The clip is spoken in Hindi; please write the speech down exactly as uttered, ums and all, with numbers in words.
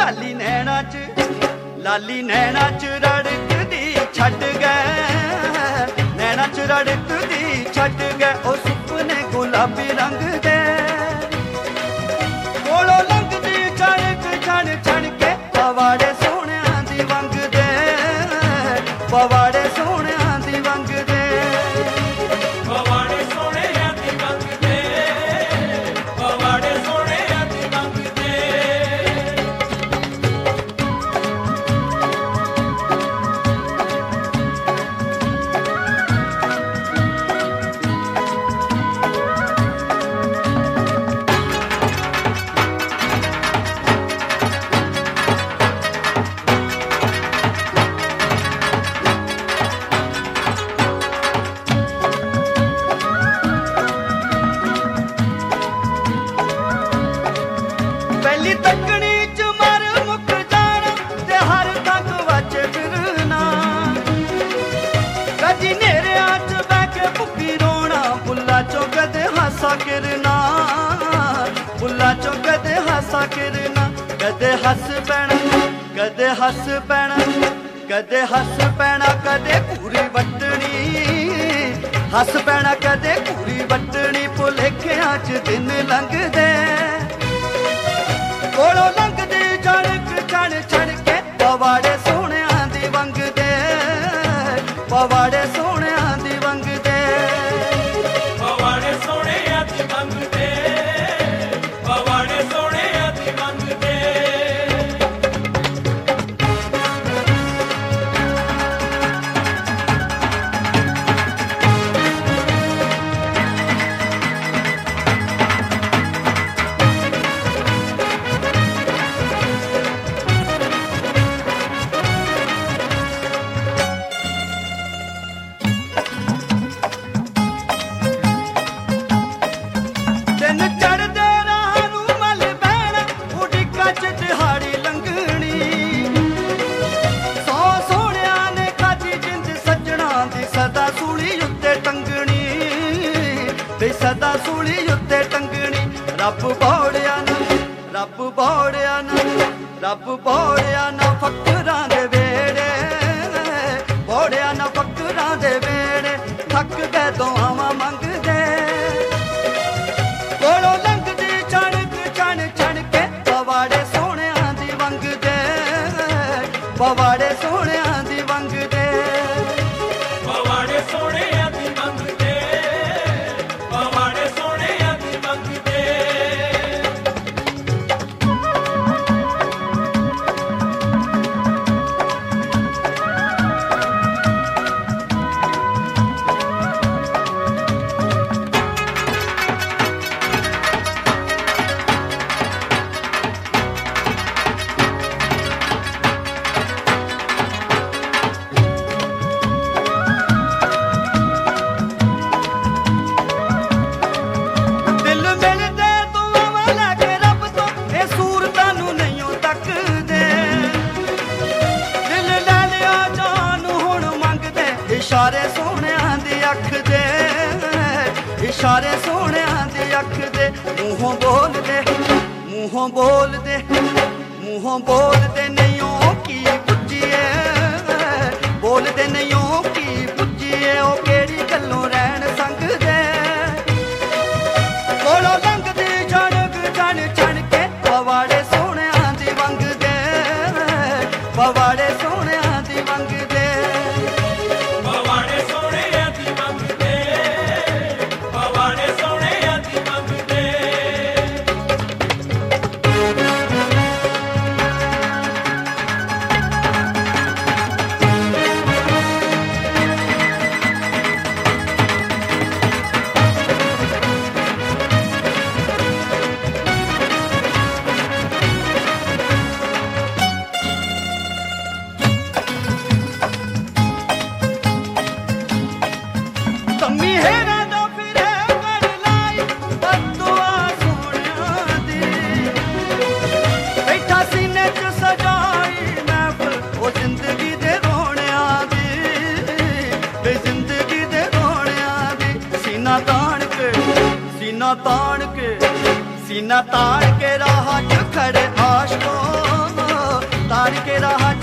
लाली नैना च लाली नैना च रड़कदी छड्ड गए नैना च रड़कदी छड्ड गए ओ सुपने गुलाबी रंग दे कोलों लंघदी चढ़क छड़ छड़ के पवाड़े सोहणियां दी वंग दे पवाड़े सोहणियां दी वंग दे पवाड़े सोहणियां दी वंग दे पवाड़े सोहणियां दी वंग दे पहली तकनी च मर मुक जाना ते हर तक वच फिरना कदी नेरिया च बैठ के भुक्की रोना बुल्ला चो कदे हासा किरना बुल्ला चो कदे हासा किरना कदे हस पैना कदे हस पैना कदे हस पैना कदे पूरी वटनी हस पैना कदे पूरी वटनी भुलेखियां च दिन लंघदे कोलों लंघदी चढ़क छड़ छड़ के पवाड़े सोहणियां दी वंग दे पवाड़े सोहणियां दी वंग दे पवाड़े सोहणियां दी वंग दे पवाड़े सोहणियां दी वंग दे दिन चढ़दे राह नूं मल बहना उडिका च दिहाड़ी लंघनी सौ सोहणियां ने खाधी जिंद सज्जणा दी सदा सूली उत्ते टंगनी ते सदा सूली उत्ते टंगनी रब बौड़िया ना रब बौड़िया ना रब बौड़िया ना फकरां दे वेड़े बौड़िया ना फकरां दे वेड़े थक गए दुआवां मंगदे कोलों लंघदी चढ़क छड़ छड़ के पवाड़े सोहणियां दी वंग दे पवाड़े सोहणियां दी वंग दे पवाड़े सोहणियां दी वंग दे पवाड़े सोहणियां दी वंग दे दिल मिलदे दुआवां लैके रब तो ए सूरतां नूं नहीं तकदे दिल लै लिया जान हुण मंगदे इशारे सोहणियां दी अख दे इशारे सोहणियां दी अख दे मूहों बोलदे मूहों बोलदे मूहों बोलदे नहीं ओ की पुज्जिए बोलदे नहीं ओ की पुज्जिए ओ केड़ी गल्लों रहण संगदे कोलों लंघदी चढ़क छड़ छड़ के पवाड़े सोहणियां दी वंग दे पवाड़े सोहणियां दी वंग दे पवाड़े सोहणियां दी वंग दे पवाड़े सोहणियां दी वंग दे तम्मी हेरा दा फिरे कर लाई बददुआ सोहणियां दी बैठा सीने च सजाई महफिल ओ जिंदगी दे रोणियां दी बे जिंदगी दे रोणियां दी सीना ताण के सीना ताण के सीना ताण के राह च खड़े आशकों के राह